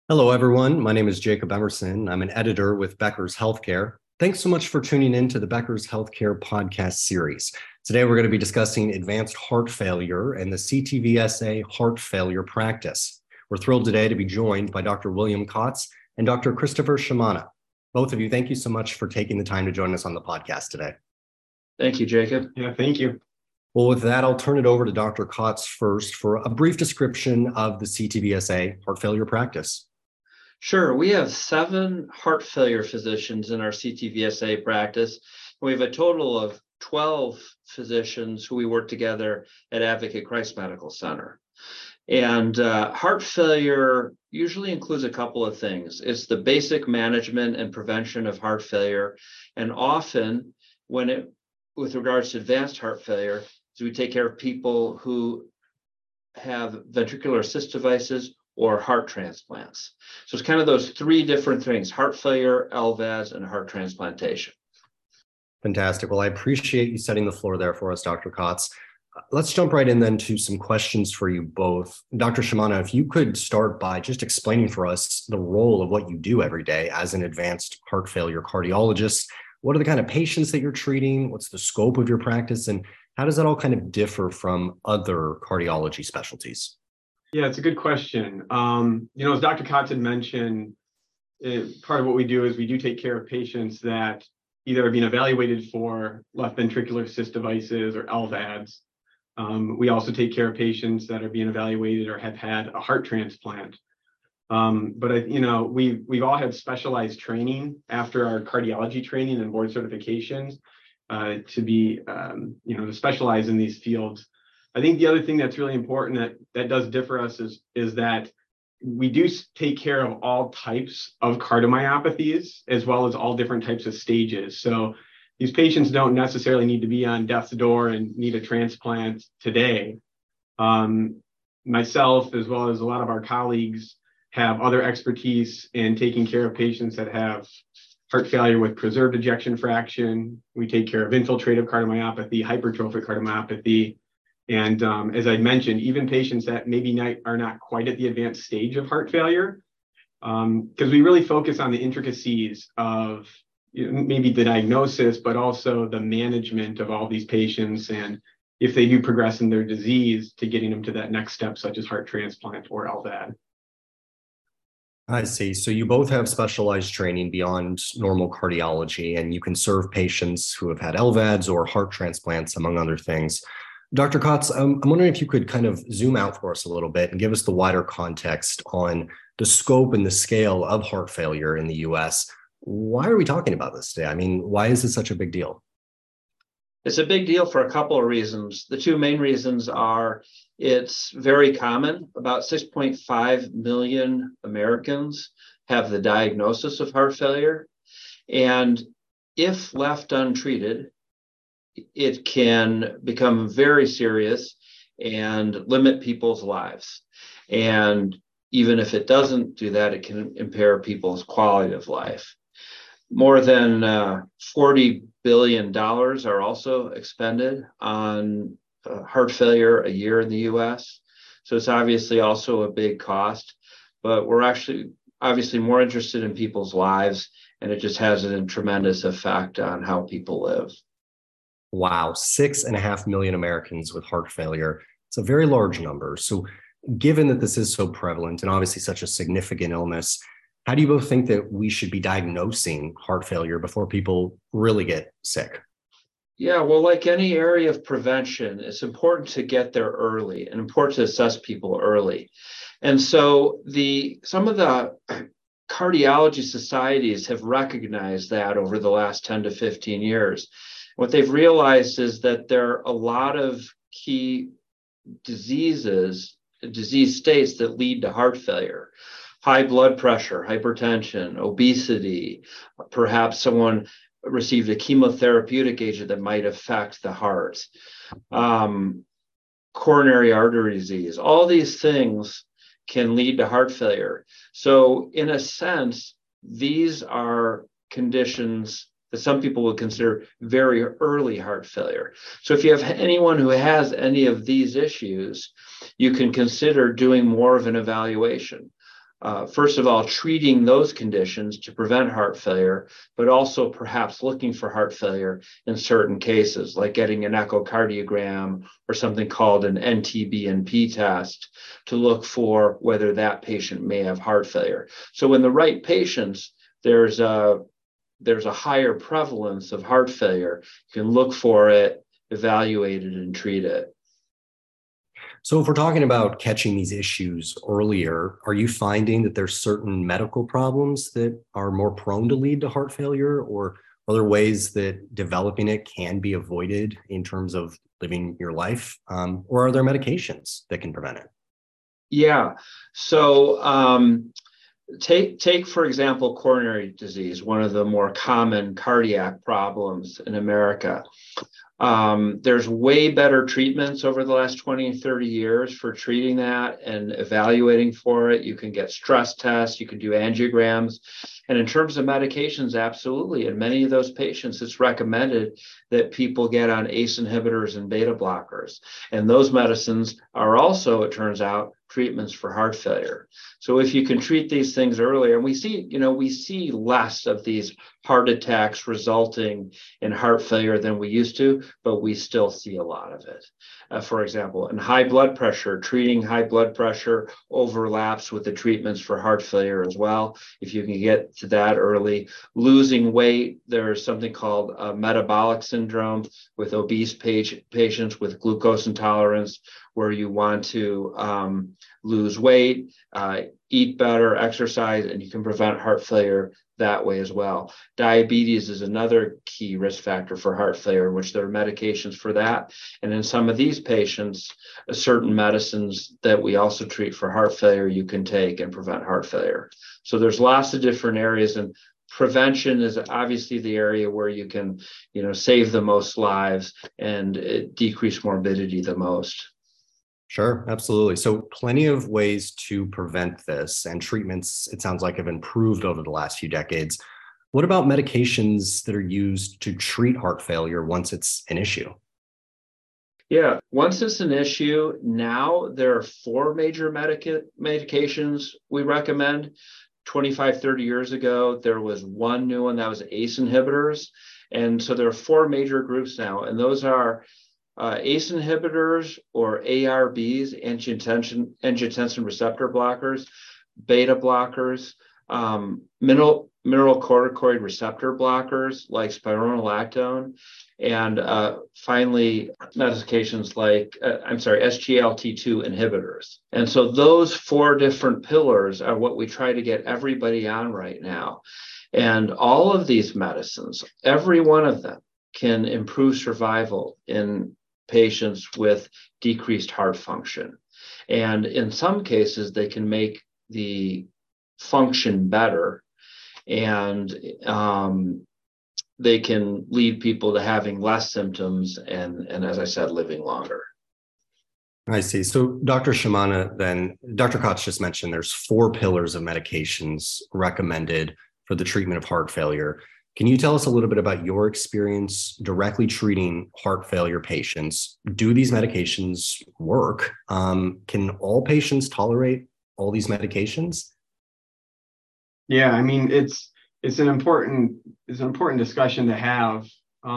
Hello, everyone. My name is Jacob Emerson. I'm an editor with Becker's Healthcare. Thanks so much for tuning in to the Becker's Healthcare podcast series. Today, we're going to be discussing advanced heart failure and the CTVSA heart failure practice. We're thrilled today to be joined by Dr. William Kotz and Dr. Christopher Shimana. Both of you, thank you so much for taking the time to join us on the podcast today. Thank you, Jacob. Yeah, thank you. Well, with that, I'll turn it over to Dr. Kotz first for a brief description of the CTVSA heart failure practice. Sure. We have 7 heart failure physicians in our CTVSA practice. We have a total of 12 physicians who we work together at Advocate Christ Medical Center. And heart failure usually includes a couple of things. It's the basic management and prevention of heart failure. And often, with regards to advanced heart failure, we take care of people who have ventricular assist devices or heart transplants. So it's kind of those 3 different things: heart failure, LVADs, and heart transplantation. Fantastic. Well, I appreciate you setting the floor there for us, Dr. Kotz. Let's jump right in then to some questions for you both. Dr. Shimana, if you could start by just explaining for us the role of what you do every day as an advanced heart failure cardiologist. What are the kind of patients that you're treating? What's the scope of your practice? And how does that all kind of differ from other cardiology specialties? Yeah, it's a good question. As Dr. Kotz had mentioned, part of what we do is we do take care of patients that either are being evaluated for left ventricular assist devices or LVADs. We also take care of patients that are being evaluated or have had a heart transplant. We've all had specialized training after our cardiology training and board certifications to specialize in these fields. I think the other thing that's really important that does differ us is that we do take care of all types of cardiomyopathies as well as all different types of stages. So these patients don't necessarily need to be on death's door and need a transplant today. Myself, as well as a lot of our colleagues, have other expertise in taking care of patients that have heart failure with preserved ejection fraction. We take care of infiltrative cardiomyopathy, hypertrophic cardiomyopathy. And as I mentioned, even patients that maybe are not quite at the advanced stage of heart failure, because we really focus on the intricacies of maybe the diagnosis, but also the management of all these patients. And if they do progress in their disease, to getting them to that next step, such as heart transplant or LVAD. I see. So you both have specialized training beyond normal cardiology, and you can serve patients who have had LVADs or heart transplants, among other things. Dr. Kotz, I'm wondering if you could kind of zoom out for us a little bit and give us the wider context on the scope and the scale of heart failure in the U.S. Why are we talking about this today? I mean, why is this such a big deal? It's a big deal for a couple of reasons. The 2 main reasons are it's very common. About 6.5 million Americans have the diagnosis of heart failure. And if left untreated, it can become very serious and limit people's lives. And even if it doesn't do that, it can impair people's quality of life. More than $40 billion are also expended on heart failure a year in the U.S. So it's obviously also a big cost, but we're actually obviously more interested in people's lives, and it just has a tremendous effect on how people live. Wow, 6.5 million Americans with heart failure. It's a very large number. So given that this is so prevalent and obviously such a significant illness, how do you both think that we should be diagnosing heart failure before people really get sick? Yeah, well, like any area of prevention, it's important to get there early and important to assess people early. And so some of the cardiology societies have recognized that over the last 10 to 15 years. What they've realized is that there are a lot of key disease states that lead to heart failure: high blood pressure, hypertension, obesity, perhaps someone received a chemotherapeutic agent that might affect the heart, coronary artery disease. All these things can lead to heart failure. So in a sense, these are conditions that some people would consider very early heart failure. So if you have anyone who has any of these issues, you can consider doing more of an evaluation. first of all, treating those conditions to prevent heart failure, but also perhaps looking for heart failure in certain cases, like getting an echocardiogram or something called an NT-BNP test to look for whether that patient may have heart failure. So in the right patients, there's a higher prevalence of heart failure. You can look for it, evaluate it, and treat it. So if we're talking about catching these issues earlier, are you finding that there's certain medical problems that are more prone to lead to heart failure, or are there ways that developing it can be avoided in terms of living your life? Or are there medications that can prevent it? Yeah. So take, for example, coronary disease, one of the more common cardiac problems in America. There's way better treatments over the last 20 and 30 years for treating that and evaluating for it. You can get stress tests, you can do angiograms. And in terms of medications, absolutely. In many of those patients, it's recommended that people get on ACE inhibitors and beta blockers. And those medicines are also, it turns out, treatments for heart failure. So if you can treat these things earlier, and we see less of these heart attacks resulting in heart failure than we used to, but we still see a lot of it. For example, in high blood pressure, treating high blood pressure overlaps with the treatments for heart failure as well. If you can get to that early. Losing weight, there's something called metabolic syndrome with obese patients with glucose intolerance, where you want to lose weight, eat better, exercise, and you can prevent heart failure that way as well. Diabetes is another key risk factor for heart failure, in which there are medications for that. And in some of these patients, certain medicines that we also treat for heart failure, you can take and prevent heart failure. So there's lots of different areas, and prevention is obviously the area where you can, save the most lives and decrease morbidity the most. Sure, absolutely. So plenty of ways to prevent this, and treatments, it sounds like, have improved over the last few decades. What about medications that are used to treat heart failure once it's an issue? Yeah, once it's an issue, now there are 4 major medications we recommend. 25, 30 years ago, there was one new one, that was ACE inhibitors. And so there are 4 major groups now, and those are ACE inhibitors, or ARBs, angiotensin receptor blockers, beta blockers, mineralocorticoid receptor blockers like spironolactone, and finally medications like, SGLT2 inhibitors. And so those 4 different pillars are what we try to get everybody on right now. And all of these medicines, every one of them, can improve survival in patients with decreased heart function. And in some cases, they can make the function better, and they can lead people to having less symptoms and, as I said, living longer. I see. So Dr. Shimana, then Dr. Kautz just mentioned there's 4 pillars of medications recommended for the treatment of heart failure. Can you tell us a little bit about your experience directly treating heart failure patients? Do these medications work? Can all patients tolerate all these medications? Yeah, I mean, it's an important discussion to have.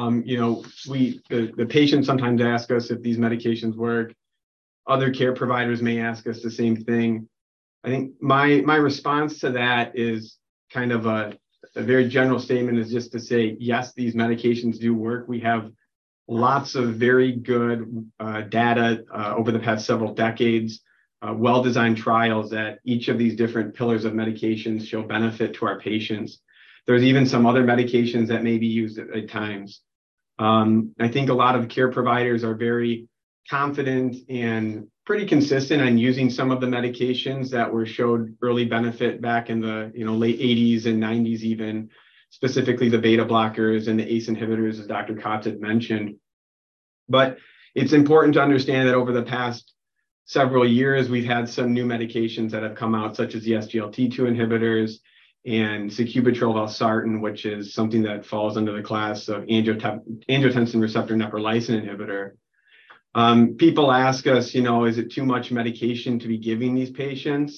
The patients sometimes ask us if these medications work. Other care providers may ask us the same thing. I think my response to that is kind of a very general statement, is just to say, yes, these medications do work. We have lots of very good data over the past several decades, well-designed trials that each of these different pillars of medications show benefit to our patients. There's even some other medications that may be used at times. I think a lot of care providers are very confident and pretty consistent on using some of the medications that showed early benefit back in the late 80s and 90s, even specifically the beta blockers and the ACE inhibitors, as Dr. Kautz had mentioned. But it's important to understand that over the past several years, we've had some new medications that have come out, such as the SGLT2 inhibitors and sacubitril/valsartan, which is something that falls under the class of angiotensin receptor neprilysin inhibitor. People ask us, is it too much medication to be giving these patients?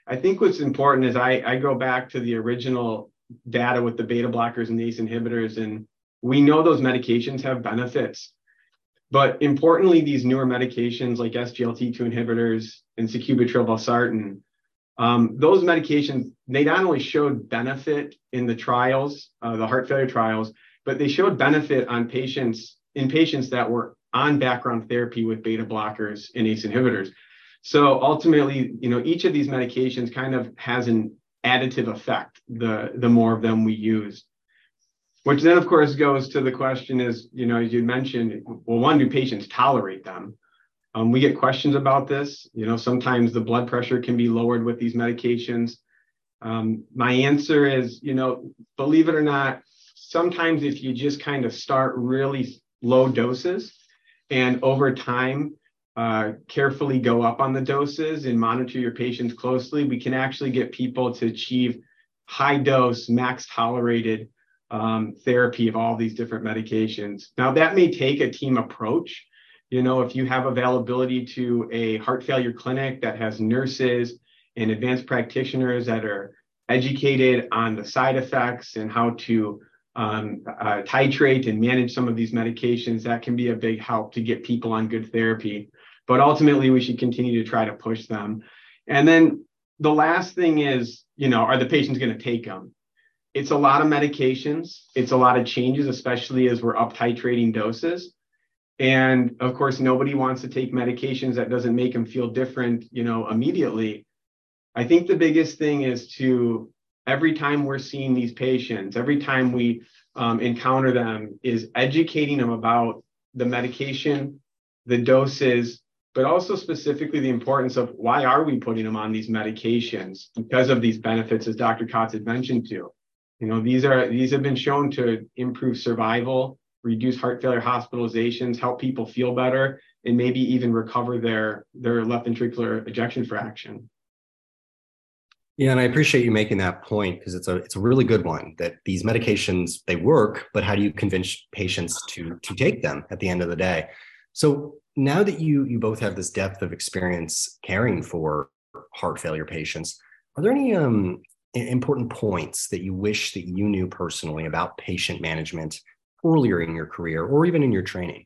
I think what's important is I go back to the original data with the beta blockers and the ACE inhibitors, and we know those medications have benefits. But importantly, these newer medications like SGLT2 inhibitors and sacubitril valsartan, those medications, they not only showed benefit in the trials, the heart failure trials, but they showed benefit in patients that were on background therapy with beta blockers and ACE inhibitors. So ultimately, each of these medications kind of has an additive effect, the more of them we use. Which then, of course, goes to the question is, as you mentioned, well, one, do patients tolerate them? We get questions about this. Sometimes the blood pressure can be lowered with these medications. My answer is, believe it or not, sometimes if you just kind of start really low doses and over time, carefully go up on the doses and monitor your patients closely, we can actually get people to achieve high dose, max tolerated therapy of all these different medications. Now, that may take a team approach. If you have availability to a heart failure clinic that has nurses and advanced practitioners that are educated on the side effects and how to titrate and manage some of these medications, that can be a big help to get people on good therapy. But ultimately, we should continue to try to push them. And then the last thing is, are the patients going to take them? It's a lot of medications. It's a lot of changes, especially as we're up titrating doses. And of course, nobody wants to take medications that doesn't make them feel different, immediately. I think the biggest thing is to, every time we're seeing these patients, every time we encounter them, is educating them about the medication, the doses, but also specifically the importance of why are we putting them on these medications because of these benefits, as Dr. Kautz had mentioned to. These have been shown to improve survival, reduce heart failure hospitalizations, help people feel better, and maybe even recover their left ventricular ejection fraction. Yeah, and I appreciate you making that point because it's a really good one, that these medications, they work, but how do you convince patients to take them at the end of the day? So now that you both have this depth of experience caring for heart failure patients, are there any important points that you wish that you knew personally about patient management earlier in your career or even in your training?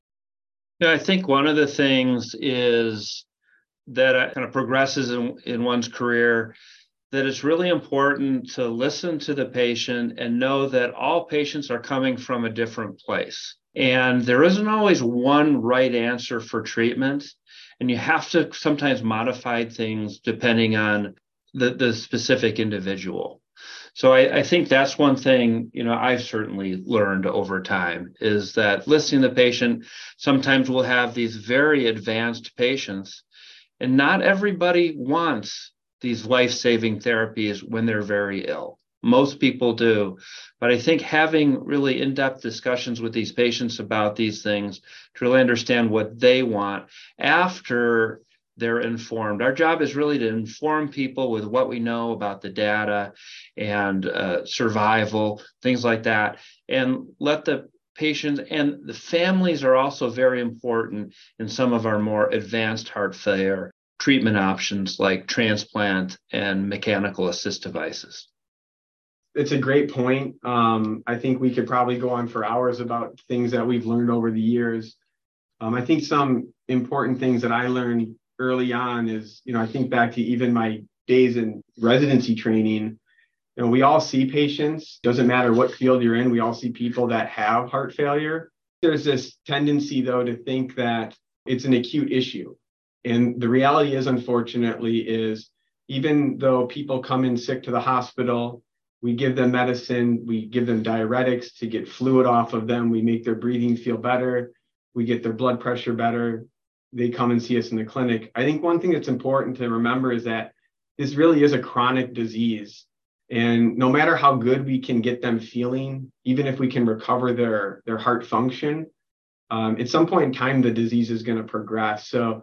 Yeah, I think one of the things is that kind of progresses in one's career, that it's really important to listen to the patient and know that all patients are coming from a different place. And there isn't always one right answer for treatment. And you have to sometimes modify things depending on the specific individual. So I think that's one thing, I've certainly learned over time, is that listening to the patient, sometimes we'll have these very advanced patients, and not everybody wants these life-saving therapies when they're very ill. Most people do. But I think having really in-depth discussions with these patients about these things to really understand what they want after they're informed. Our job is really to inform people with what we know about the data and survival, things like that, and let the patients and the families are also very important in some of our more advanced heart failure treatment options like transplant and mechanical assist devices. It's a great point. I think we could probably go on for hours about things that we've learned over the years. I think some important things that I learned early on is, I think back to even my days in residency training, we all see patients, doesn't matter what field you're in, we all see people that have heart failure. There's this tendency, though, to think that it's an acute issue. And the reality is, unfortunately, is even though people come in sick to the hospital, we give them medicine, we give them diuretics to get fluid off of them, we make their breathing feel better, we get their blood pressure better, they come and see us in the clinic. I think one thing that's important to remember is that this really is a chronic disease. And no matter how good we can get them feeling, even if we can recover their heart function, at some point in time, the disease is going to progress. So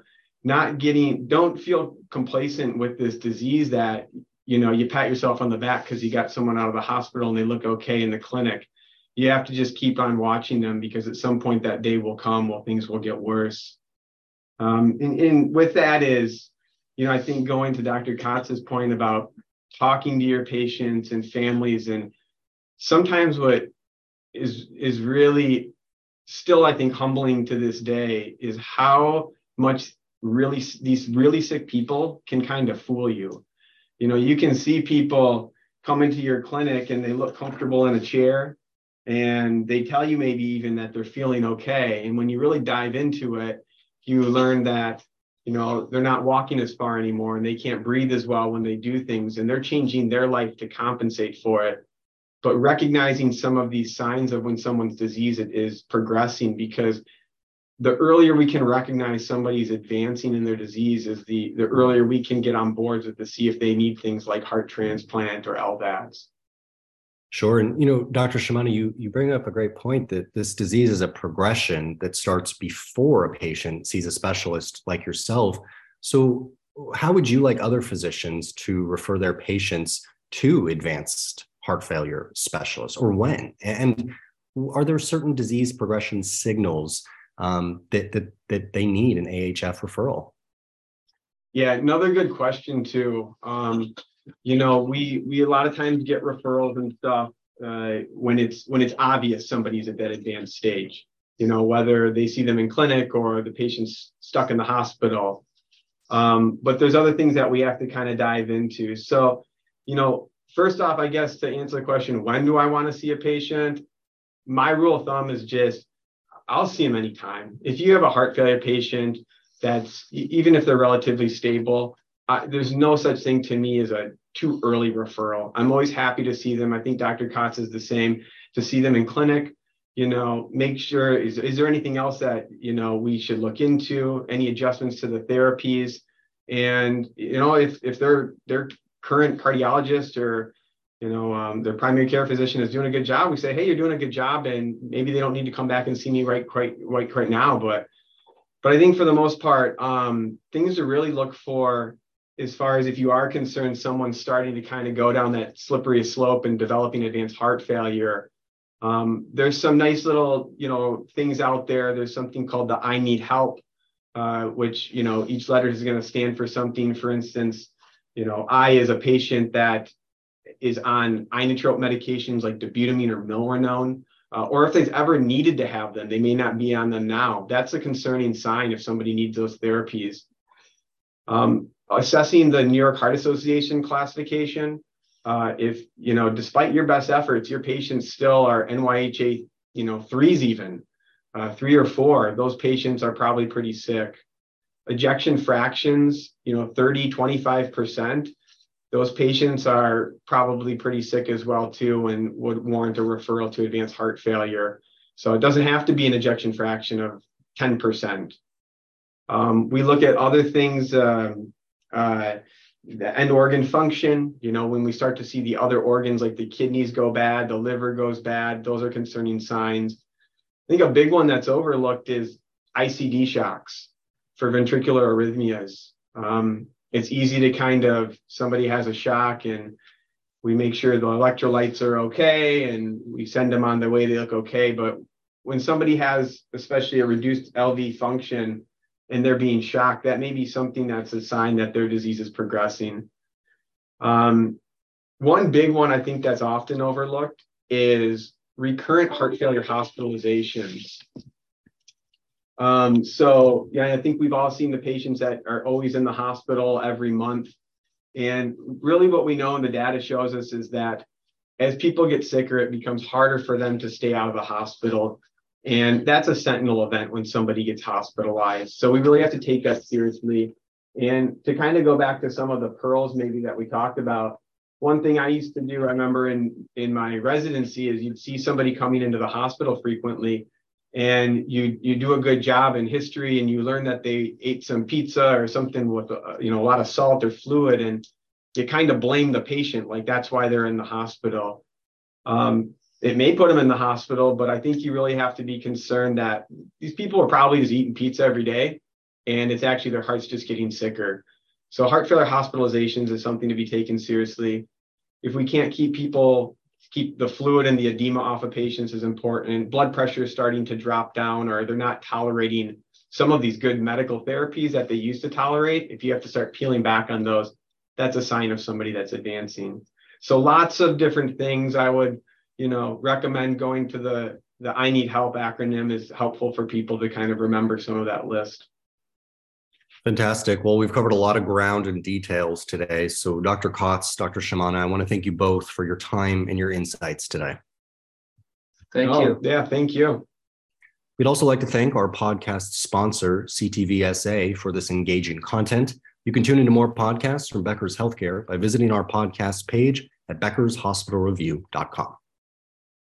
don't feel complacent with this disease that, you pat yourself on the back because you got someone out of the hospital and they look okay in the clinic. You have to just keep on watching them because at some point that day will come where things will get worse. And with that is, I think going to Dr. Kotz's point about talking to your patients and families, and sometimes what is really still, I think, humbling to this day is how much these really sick people can kind of fool you. You can see people come into your clinic and they look comfortable in a chair and they tell you maybe even that they're feeling okay. And when you really dive into it, you learn that, they're not walking as far anymore and they can't breathe as well when they do things, and they're changing their life to compensate for it. But recognizing some of these signs of when someone's disease is progressing, because the earlier we can recognize somebody's advancing in their disease is the earlier we can get on boards with to see if they need things like heart transplant or LVADs. Sure. And, Dr. Shimano, you bring up a great point that this disease is a progression that starts before a patient sees a specialist like yourself. So how would you like other physicians to refer their patients to advanced heart failure specialists, or when? And are there certain disease progression signals that they need an AHF referral? Yeah, another good question too. We a lot of times get referrals and stuff when it's obvious somebody's at that advanced stage. Whether they see them in clinic or the patient's stuck in the hospital. But there's other things that we have to kind of dive into. So, first off, I guess to answer the question, when do I want to see a patient? My rule of thumb is just, I'll see them anytime. If you have a heart failure patient that's, even if they're relatively stable, there's no such thing to me as a too early referral. I'm always happy to see them. I think Dr. Kotz is the same, to see them in clinic, make sure, is there anything else that, we should look into, any adjustments to the therapies? And, if their current cardiologist or, their primary care physician is doing a good job, we say, hey, you're doing a good job, and maybe they don't need to come back and see me right now. But I think for the most part, things to really look for, as far as if you are concerned, someone's starting to kind of go down that slippery slope and developing advanced heart failure. There's some nice little, things out there. There's something called the I need help, which, each letter is going to stand for something. For instance, I is a patient that is on inotrope medications like dobutamine or milrinone, or if they've ever needed to have them, they may not be on them now. That's a concerning sign if somebody needs those therapies. Assessing the New York Heart Association classification, if, despite your best efforts, your patients still are NYHA, 3s even, 3 or 4, those patients are probably pretty sick. Ejection fractions, 30, 25%, those patients are probably pretty sick as well too, and would warrant a referral to advanced heart failure. So it doesn't have to be an ejection fraction of 10%. We look at other things, the end organ function, when we start to see the other organs like the kidneys go bad, the liver goes bad, those are concerning signs. I think a big one that's overlooked is ICD shocks for ventricular arrhythmias. It's easy to kind of, somebody has a shock and we make sure the electrolytes are okay and we send them on their way, they look okay. But when somebody has especially a reduced LV function and they're being shocked, that may be something that's a sign that their disease is progressing. One big one I think that's often overlooked is recurrent heart failure hospitalizations. I think we've all seen the patients that are always in the hospital every month. And really what we know and the data shows us is that as people get sicker, it becomes harder for them to stay out of the hospital. And that's a sentinel event when somebody gets hospitalized. So we really have to take that seriously. And to kind of go back to some of the pearls maybe that we talked about, one thing I used to do, I remember in my residency, is you'd see somebody coming into the hospital frequently, and you do a good job in history and you learn that they ate some pizza or something with a lot of salt or fluid, and you kind of blame the patient, like that's why they're in the hospital. It may put them in the hospital, but I think you really have to be concerned that these people are probably just eating pizza every day, and it's actually their heart's just getting sicker. So heart failure hospitalizations is something to be taken seriously. If we can't keep the fluid and the edema off of patients is important. Blood pressure is starting to drop down, or they're not tolerating some of these good medical therapies that they used to tolerate, if you have to start peeling back on those, that's a sign of somebody that's advancing. So lots of different things. I would, recommend going to the I Need Help acronym is helpful for people to kind of remember some of that list. Fantastic. Well, we've covered a lot of ground and details today. So Dr. Kautz, Dr. Shimana, I want to thank you both for your time and your insights today. Thank you. Yeah, thank you. We'd also like to thank our podcast sponsor, CTVSA, for this engaging content. You can tune into more podcasts from Becker's Healthcare by visiting our podcast page at beckershospitalreview.com.